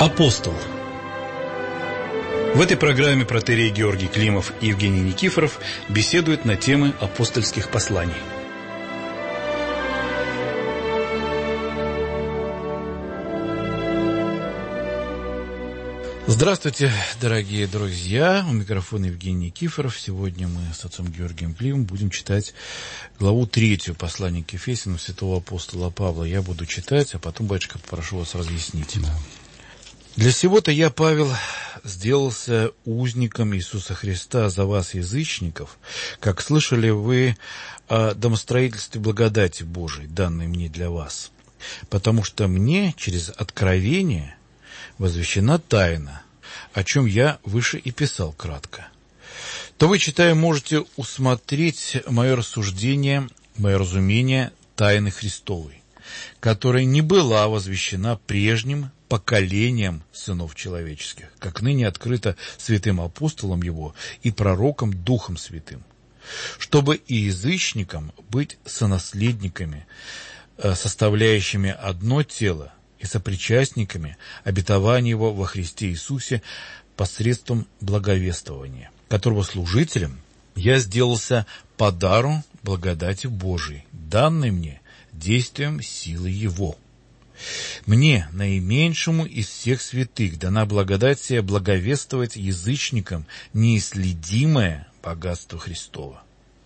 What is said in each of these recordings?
Апостол. В этой программе протоиерей Георгий Климов и Евгений Никифоров беседуют на темы апостольских посланий. Здравствуйте, дорогие друзья! У микрофона Евгений Никифоров. Сегодня мы с отцом Георгием Климовым будем читать главу 3 послания к Ефесянам святого апостола Павла. Я буду читать, а потом, батюшка, попрошу вас разъяснить. «Для сего-то я, Павел, сделался узником Иисуса Христа за вас, язычников, как слышали вы о домостроительстве благодати Божией, данной мне для вас, потому что мне через откровение возвещена тайна, о чем я выше и писал кратко. То вы, читая, можете усмотреть мое рассуждение, мое разумение тайны Христовой, которая не была возвещена прежним поколением сынов человеческих, как ныне открыто святым апостолом его и пророком Духом Святым, чтобы и язычникам быть сонаследниками, составляющими одно тело, и сопричастниками обетования его во Христе Иисусе посредством благовествования, которого служителем я сделался по дару благодати Божией, данной мне действием силы Его. Мне, наименьшему из всех святых, дана благодать сия благовествовать язычникам неисследимое богатство Христово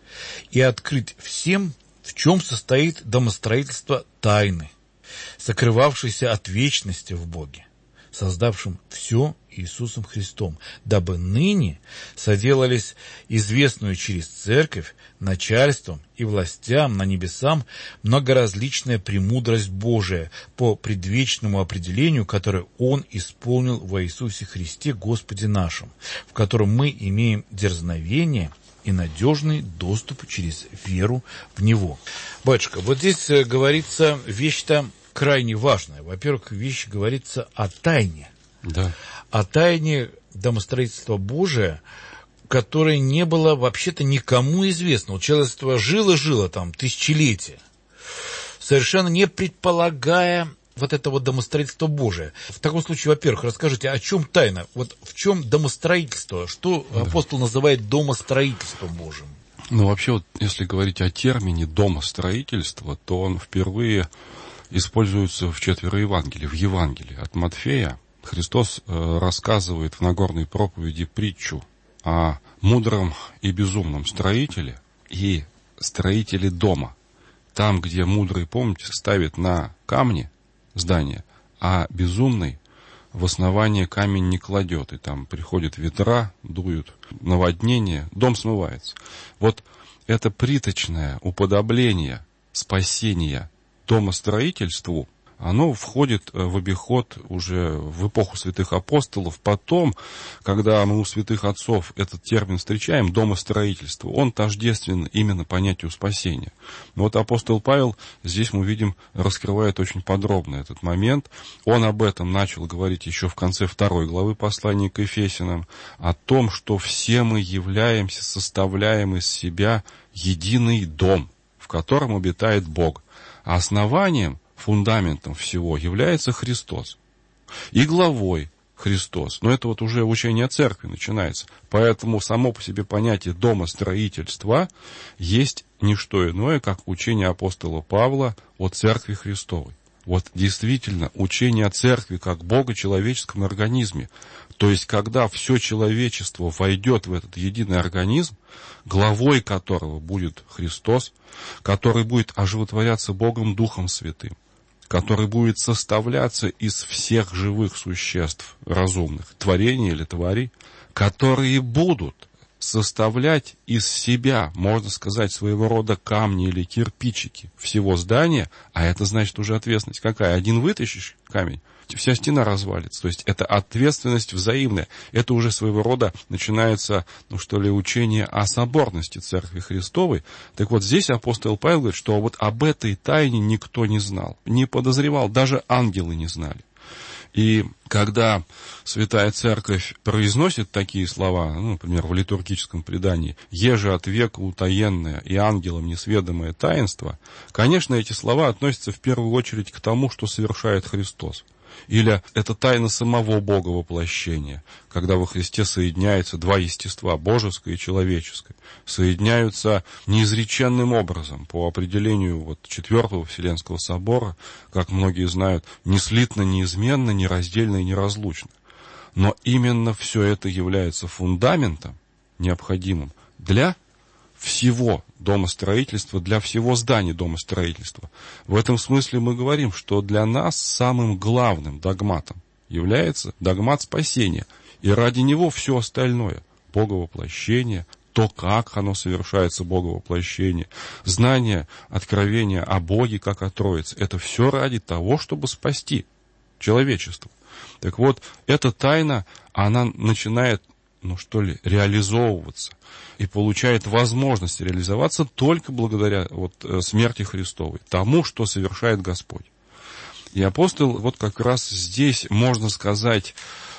и открыть всем, в чем состоит домостроительство тайны, сокрывавшийся от вечности в Боге, создавшим все Иисусом Христом, дабы ныне соделались известную через Церковь начальством и властям на небесам многоразличная премудрость Божия по предвечному определению, которое Он исполнил во Иисусе Христе Господе нашим, в котором мы имеем дерзновение и надежный доступ через веру в Него». Батюшка, вот здесь говорится вещь-то крайне важная. Во-первых, вещь говорится о тайне. Да. О тайне домостроительства Божия, которое не было вообще-то никому известно. Вот человечество жило там тысячелетия, совершенно не предполагая вот этого домостроительства Божия. В таком случае, во-первых, расскажите, о чем тайна? Вот в чем домостроительство? Что апостол называет домостроительством Божьим? Ну, вообще, вот, если говорить о термине домостроительство, то он впервые используется в 4 Евангелии. В Евангелии от Матфея Христос рассказывает в Нагорной проповеди притчу о мудром и безумном строителе и строителе дома. Там, где мудрый, помните, ставит на камни здание, а безумный в основание камень не кладет. И там приходят ветра, дуют наводнение, дом смывается. Вот это приточное уподобление спасения домостроительству, оно входит в обиход уже в эпоху святых апостолов. Потом, когда мы у святых отцов этот термин встречаем, домостроительство, он тождествен именно понятию спасения. Но вот апостол Павел, здесь мы видим, раскрывает очень подробно этот момент. Он об этом начал говорить еще в конце 2 главы послания к Ефесянам, о том, что все мы являемся, составляем из себя единый дом, в котором обитает Бог. А основанием, фундаментом всего является Христос. И главой Христос. Но это вот уже учение церкви начинается. Поэтому само по себе понятие домостроительства есть не что иное, как учение апостола Павла о церкви Христовой. Вот действительно учение о церкви как богочеловеческом организме. То есть, когда все человечество войдет в этот единый организм, главой которого будет Христос, который будет оживотворяться Богом Духом Святым, который будет составляться из всех живых существ разумных, творений или тварей, которые будут составлять из себя, можно сказать, своего рода камни или кирпичики всего здания, а это значит уже ответственность какая? Один вытащишь камень, вся стена развалится. То есть это ответственность взаимная. Это уже своего рода начинается, учение о соборности Церкви Христовой. Так вот, здесь апостол Павел говорит, что вот об этой тайне никто не знал, не подозревал, даже ангелы не знали. И когда Святая Церковь произносит такие слова, например, в литургическом предании, «Еже от века утаенное и ангелам несведомое таинство», конечно, эти слова относятся в первую очередь к тому, что совершает Христос. Или это тайна самого Бога воплощения, когда во Христе соединяются два естества, божеское и человеческое, соединяются неизреченным образом, по определению вот Четвертого Вселенского собора, как многие знают, неслитно, неизменно, нераздельно и неразлучно. Но именно все это является фундаментом, необходимым для всего домостроительства, для всего здания домостроительства. В этом смысле мы говорим, что для нас самым главным догматом является догмат спасения. И ради него все остальное, боговоплощение, то, как оно совершается, боговоплощение, знание, откровение о Боге, как о Троице, это все ради того, чтобы спасти человечество. Так вот, эта тайна, она начинает, реализовываться и получает возможность реализоваться только благодаря смерти Христовой, тому, что совершает Господь. И апостол как раз здесь, можно сказать,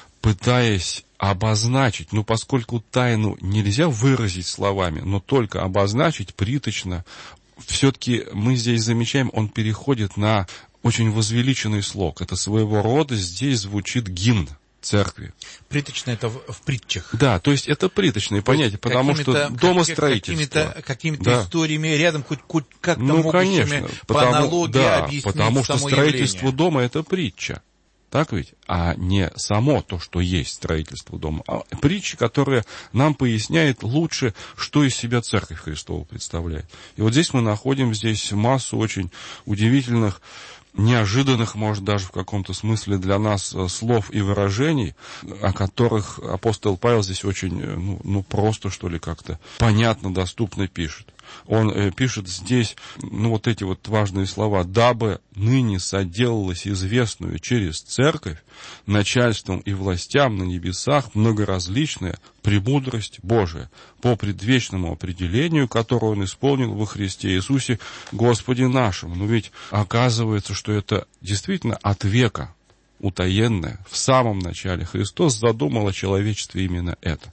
пытаясь обозначить, поскольку тайну нельзя выразить словами, но только обозначить приточно, все-таки мы здесь замечаем, он переходит на очень возвеличенный слог. Это своего рода здесь звучит гимн церкви. Приточно это в притчах. Да, то есть это приточное понятие, потому что домостроительство. Какими-то историями рядом хоть как-то могут по аналогии объяснить потому что строительство явление. Дома это притча. Так ведь? А не само то, что есть строительство дома. А притча, которая нам поясняет лучше, что из себя Церковь Христова представляет. И вот здесь мы находим массу очень удивительных, неожиданных, может, даже в каком-то смысле для нас слов и выражений, о которых апостол Павел здесь очень, просто, что ли, как-то понятно, доступно пишет. Он пишет здесь, эти важные слова: «Дабы ныне соделалось известную через церковь начальством и властям на небесах многоразличная премудрость Божия по предвечному определению, которое Он исполнил во Христе Иисусе Господе нашему». Но ведь оказывается, что это действительно от века утаенное. В самом начале Христос задумал о человечестве именно это.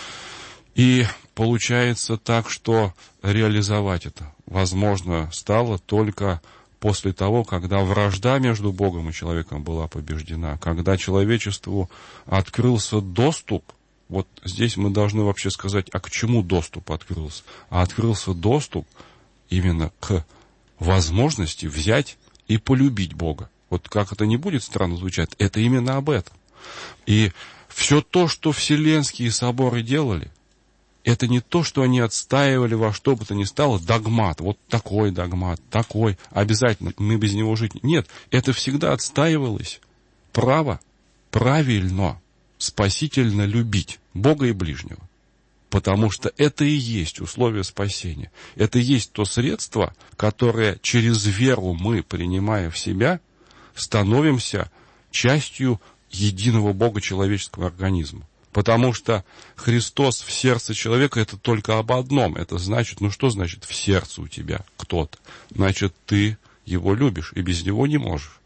И получается так, что реализовать это возможно стало только после того, когда вражда между Богом и человеком была побеждена, когда человечеству открылся доступ. Вот здесь мы должны вообще сказать, а к чему доступ открылся? А открылся доступ именно к возможности взять и полюбить Бога. Вот как это не будет странно звучать, это именно об этом. И все то, что вселенские соборы делали, это не то, что они отстаивали во что бы то ни стало догмат. Вот такой догмат, такой, обязательно, мы без него жить. Нет, это всегда отстаивалось право правильно, спасительно любить Бога и ближнего. Потому что это и есть условие спасения. Это и есть то средство, которое через веру мы, принимая в себя, становимся частью единого Бога человеческого организма. Потому что Христос в сердце человека — это только об одном. Это значит, что значит в сердце у тебя кто-то? Значит, ты его любишь, и без него не можешь.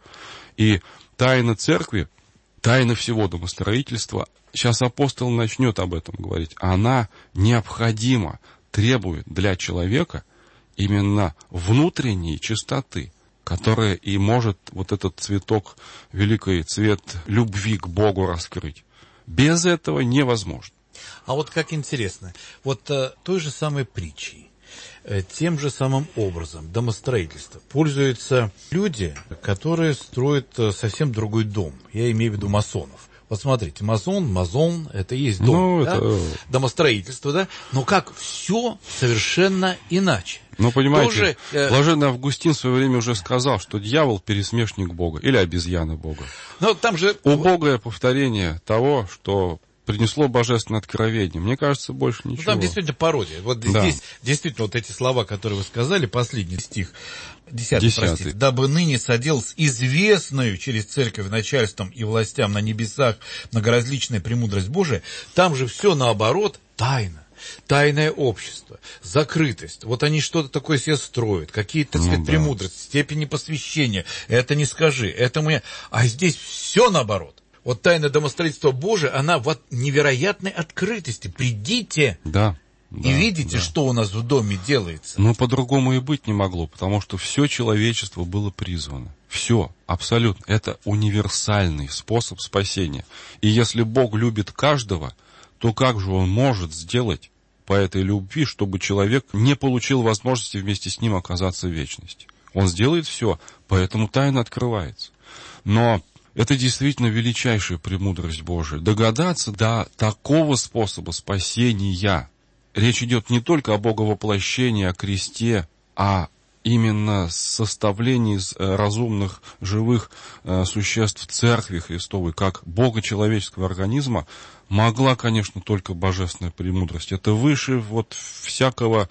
И тайна церкви, тайна всего домостроительства, сейчас апостол начнет об этом говорить, она необходима, требует для человека именно внутренней чистоты, которая и может этот цветок, великий цвет любви к Богу раскрыть. Без этого невозможно. А как интересно, той же самой притчей, тем же самым образом домостроительства пользуются люди, которые строят совсем другой дом. Я имею в виду масонов. Вот смотрите, мазон, это и есть дом, домостроительство, да? Но как все совершенно иначе. Понимаете, блаженный Августин в свое время уже сказал, что дьявол пересмешник Бога или обезьяна Бога. Там же убогое повторение того, что принесло божественное откровение. Мне кажется, больше ничего. Там действительно пародия. Здесь действительно эти слова, которые вы сказали, последний стих, 10, простите. «Дабы ныне соделалось известную через церковь начальством и властям на небесах многоразличная премудрость Божия», там же все наоборот, тайна. Тайное общество, закрытость. Они что-то такое себе строят, какие-то премудрости, степени посвящения. Это не скажи, это мы... А здесь все наоборот. Тайна домостроительства Божия, она в невероятной открытости. Придите. Да. И видите, что у нас в доме делается. Но по-другому и быть не могло, потому что все человечество было призвано. Все, абсолютно. Это универсальный способ спасения. И если Бог любит каждого, то как же Он может сделать по этой любви, чтобы человек не получил возможности вместе с ним оказаться в вечности? Он сделает все, поэтому тайна открывается. Но это действительно величайшая премудрость Божия. Догадаться до такого способа спасения. Речь идет не только о боговоплощении, о кресте, а именно составлении из разумных, живых существ Церкви Христовой, как Бога человеческого организма, могла, конечно, только божественная премудрость. Это выше вот всякого,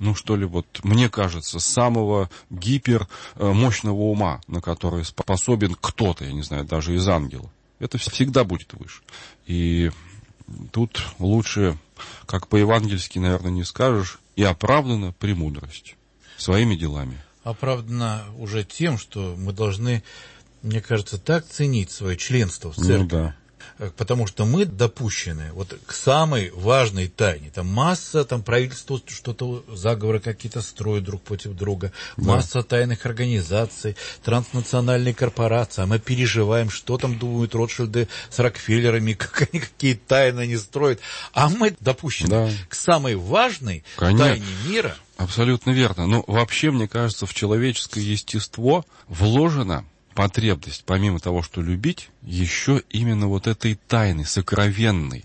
мне кажется, самого гипермощного ума, на который способен кто-то, я не знаю, даже из ангелов. Это всегда будет выше. И тут лучше, как по-евангельски, наверное, не скажешь, и оправдана премудрость своими делами. Оправдана уже тем, что мы должны, мне кажется, так ценить свое членство в церкви. Да. Потому что мы допущены вот к самой важной тайне. Там масса, правительство что-то, заговоры какие-то строят друг против друга, масса тайных организаций, транснациональные корпорации. А мы переживаем, что там думают Ротшильды с Рокфеллерами, какие тайны они строят. А мы допущены к самой важной тайне мира. Абсолютно верно. Но вообще, мне кажется, в человеческое естество вложено потребность, помимо того, что любить, еще именно вот этой тайны, сокровенной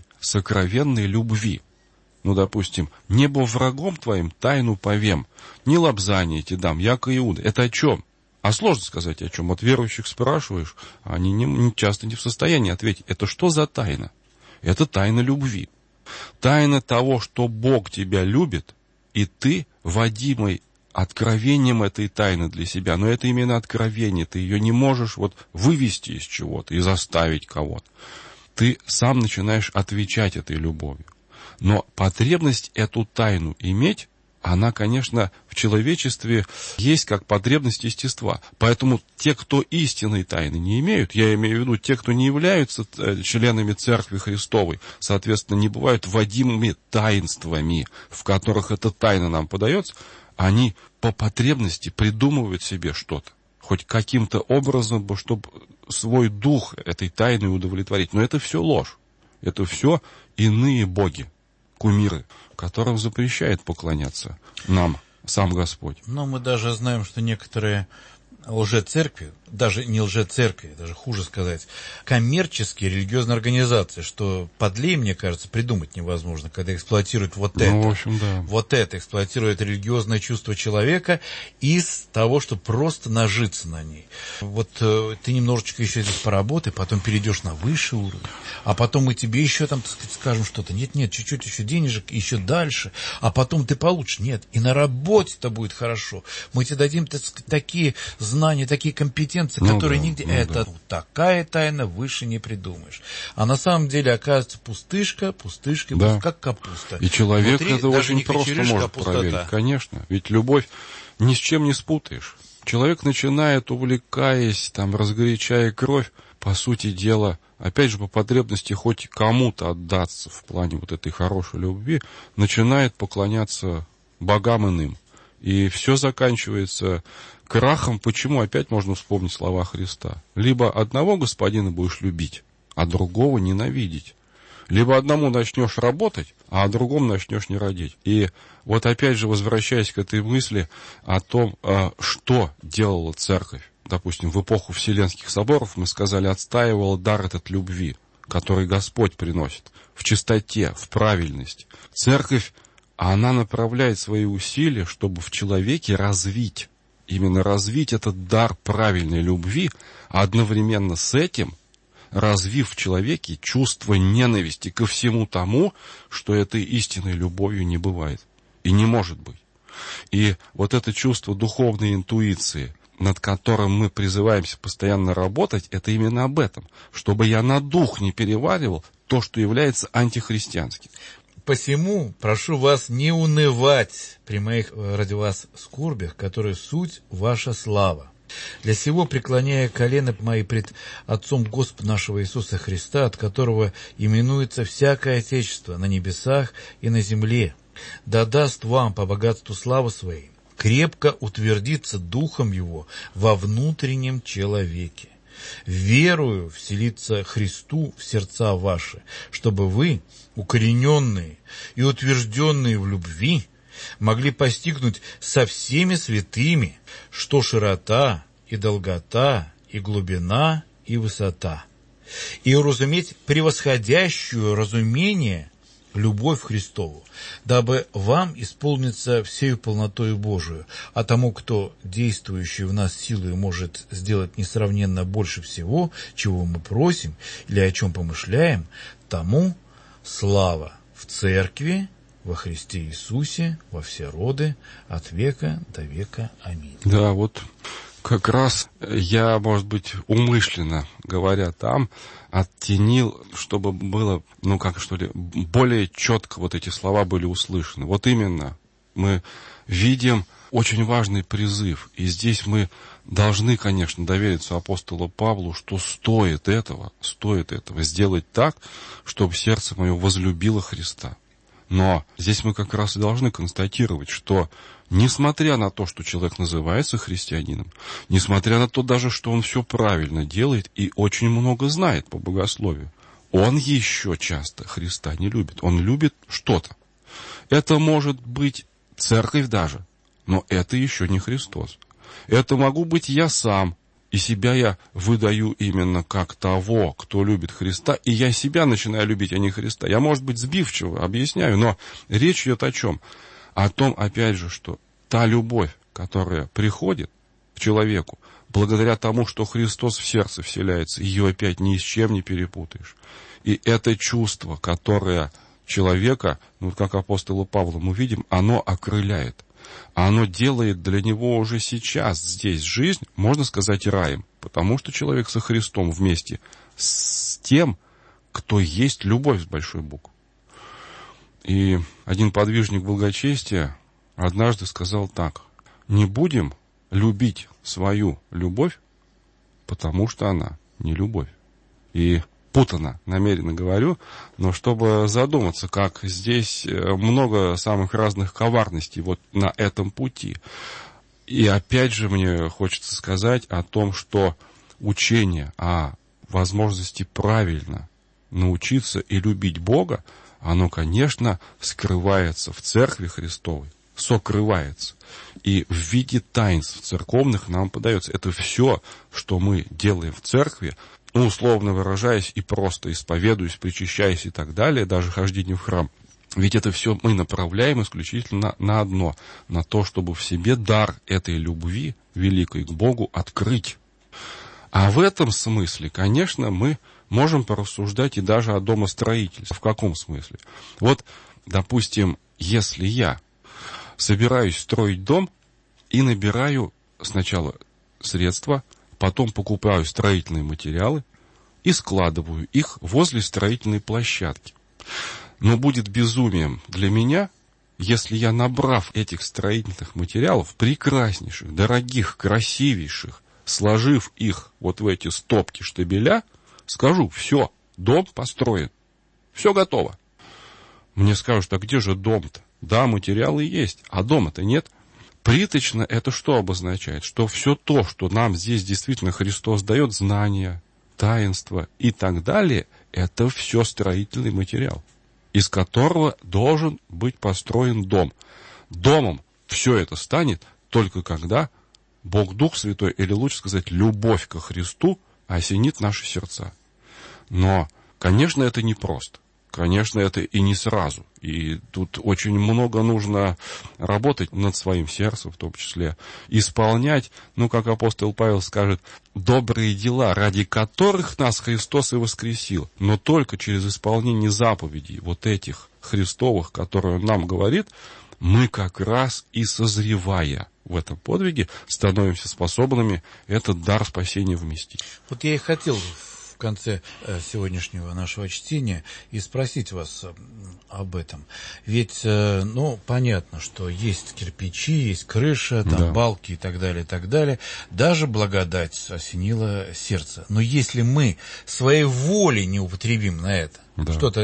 любви. Допустим, «Небо врагом твоим тайну повем, не лобзание те дам, яко Иуда». Это о чем? А сложно сказать о чем. Вот верующих спрашиваешь, они часто не в состоянии ответить. Это что за тайна? Это тайна любви. Тайна того, что Бог тебя любит, и ты, водимый откровением этой тайны для себя. Но это именно откровение. Ты ее не можешь вывести из чего-то и заставить кого-то. Ты сам начинаешь отвечать этой любовью. Но потребность эту тайну иметь, она, конечно, в человечестве есть как потребность естества. Поэтому те, кто истинной тайны не имеют, я имею в виду те, кто не являются членами Церкви Христовой, соответственно, не бывают водимыми таинствами, в которых эта тайна нам подается, они по потребности придумывают себе что-то, хоть каким-то образом, чтобы свой дух этой тайной удовлетворить. Но это все ложь. Это все иные боги, кумиры, которым запрещает поклоняться нам сам Господь. Но мы даже знаем, что некоторые лжецеркви, даже не лжецеркви, даже хуже сказать, коммерческие религиозные организации, что подлее, мне кажется, придумать невозможно, когда эксплуатируют эксплуатируют религиозное чувство человека из того, чтобы просто нажиться на ней. Ты немножечко еще здесь поработай, потом перейдешь на высший уровень, а потом мы тебе еще скажем что-то, нет, чуть-чуть еще денежек, еще дальше, а потом ты получишь, нет, и на работе-то будет хорошо, мы тебе дадим, такие знания, такие компетенции, которые нигде... такая тайна выше не придумаешь. А на самом деле, оказывается, пустышка, как капуста. И человек внутри это очень просто может проверить. Конечно. Ведь любовь ни с чем не спутаешь. Человек начинает, увлекаясь, разгорячая кровь, по сути дела, опять же, по потребности хоть кому-то отдаться в плане этой хорошей любви, начинает поклоняться богам иным. И все заканчивается крахом. Почему? Опять можно вспомнить слова Христа. Либо одного господина будешь любить, а другого ненавидеть. Либо одному начнешь работать, а о другом начнешь не родить. И опять же, возвращаясь к этой мысли о том, что делала Церковь. Допустим, в эпоху Вселенских соборов, мы сказали, отстаивала дар этот любви, который Господь приносит в чистоте, в правильности. Церковь, она направляет свои усилия, чтобы в человеке развить этот дар правильной любви, а одновременно с этим развив в человеке чувство ненависти ко всему тому, что этой истинной любовью не бывает и не может быть. И это чувство духовной интуиции, над которым мы призываемся постоянно работать, это именно об этом, чтобы я на дух не переваривал то, что является антихристианским. Посему прошу вас не унывать при моих ради вас скорбях, которые суть ваша слава. Для сего, преклоняя колено мои пред Отцом Господа нашего Иисуса Христа, от которого именуется всякое Отечество на небесах и на земле, да даст вам по богатству славы своей крепко утвердиться духом его во внутреннем человеке, верою вселиться Христу в сердца ваши, чтобы вы, укорененные и утвержденные в любви, могли постигнуть со всеми святыми, что широта и долгота и глубина и высота, и уразуметь превосходящую разумение любовь Христову, дабы вам исполниться всею полнотою Божию, а тому, кто, действующий в нас силой, может сделать несравненно больше всего, чего мы просим или о чем помышляем, тому слава в Церкви, во Христе Иисусе, во все роды, от века до века. Аминь. Да, вот как раз я, может быть, умышленно говоря там, оттенил, чтобы было, более четко вот эти слова были услышаны. Вот именно мы видим очень важный призыв. И здесь мы должны, конечно, довериться апостолу Павлу, что стоит этого сделать так, чтобы сердце мое возлюбило Христа. Но здесь мы как раз и должны констатировать, что несмотря на то, что человек называется христианином, несмотря на то даже, что он все правильно делает и очень много знает по богословию, он еще часто Христа не любит. Он любит что-то. Это может быть церковь даже, но это еще не Христос. Это могу быть я сам, и себя я выдаю именно как того, кто любит Христа, и я себя начинаю любить, а не Христа. Я, может быть, сбивчиво объясняю, но речь идет о чем? О том, опять же, что та любовь, которая приходит к человеку, благодаря тому, что Христос в сердце вселяется, ее опять ни с чем не перепутаешь. И это чувство, которое человека, как апостола Павла мы видим, оно окрыляет. Оно делает для него уже сейчас, здесь, жизнь, можно сказать, раем. Потому что человек со Христом вместе с тем, кто есть любовь с большой буквы. И один подвижник благочестия однажды сказал так: не будем любить свою любовь, потому что она не любовь. И путано, намеренно говорю, но чтобы задуматься, как здесь много самых разных коварностей вот на этом пути. И опять же мне хочется сказать о том, что учение о возможности правильно научиться и любить Бога, оно, конечно, скрывается в Церкви Христовой, сокрывается. И в виде таинств церковных нам подается. Это все, что мы делаем в Церкви, условно выражаясь, и просто исповедуясь, причащаясь и так далее, даже хождение в храм. Ведь это все мы направляем исключительно на одно, на то, чтобы в себе дар этой любви великой к Богу открыть. А в этом смысле, конечно, мы можем порассуждать и даже о домостроительстве. В каком смысле? Вот, допустим, если я собираюсь строить дом и набираю сначала средства, потом покупаю строительные материалы и складываю их возле строительной площадки. Но будет безумием для меня, если я, набрав этих строительных материалов, прекраснейших, дорогих, красивейших, сложив их вот в эти стопки штабеля, скажу: все, дом построен, все готово. Мне скажут: а где же дом-то? Да, материалы есть, а дома-то нет. Приточно это что обозначает? Что все то, что нам здесь действительно Христос дает, знания, таинства и так далее, это все строительный материал, из которого должен быть построен дом. Домом все это станет только когда Бог Дух Святой, или лучше сказать, любовь ко Христу, осенит наши сердца. Но, конечно, это непросто. Конечно, это и не сразу. И тут очень много нужно работать над своим сердцем, в том числе. Исполнять, как апостол Павел скажет, добрые дела, ради которых нас Христос и воскресил. Но только через исполнение заповедей, вот этих Христовых, которые Он нам говорит, мы как раз и созревая в этом подвиге, становимся способными этот дар спасения вместить. Вот я и хотел в конце сегодняшнего нашего чтения и спросить вас об этом. Ведь, понятно, что есть кирпичи, есть крыша, там, да, балки и так далее, и так далее. Даже благодать осенила сердце. Но если мы своей воли не употребим на это, да, что-то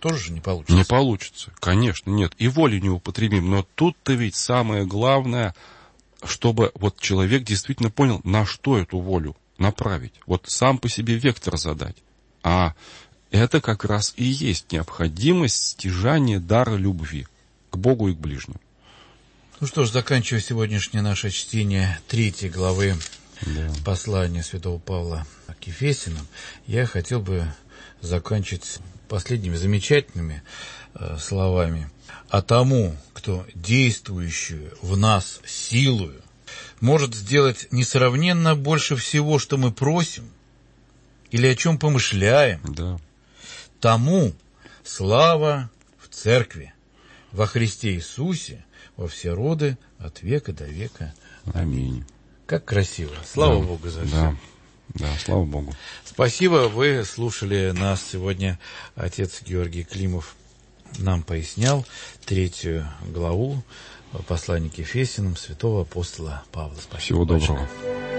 тоже же не получится. Не получится, конечно, нет. И волю не употребим. Но тут-то ведь самое главное, чтобы вот человек действительно понял, на что эту волю направить. Вот сам по себе вектор задать. А это как раз и есть необходимость стяжания дара любви к Богу и к ближнему. Ну что ж, заканчивая сегодняшнее наше чтение 3 главы послания святого Павла к Ефесянам, я хотел бы закончить последними замечательными словами. «А тому, кто действующую в нас силою может сделать несравненно больше всего, что мы просим или о чем помышляем, тому слава в Церкви, во Христе Иисусе, во все роды, от века до века. Аминь». Как красиво. Слава Богу за все. Да, слава Богу. Спасибо, вы слушали нас сегодня. Отец Георгий Климов нам пояснял 3 главу послания к Ефесянам святого апостола Павла. Спасибо. Всего доброго. Большое.